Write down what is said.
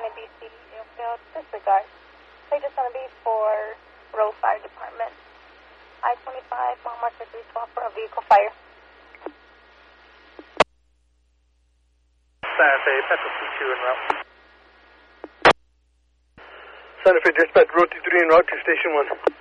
California, D.C. Airfield, disregard. Page is going to be for Row Fire Department. I-25, mile marker 312 for a vehicle fire. Santa Fe, Petrol C2 en route. Santa Fe dispatch, row 23 en route to station 1.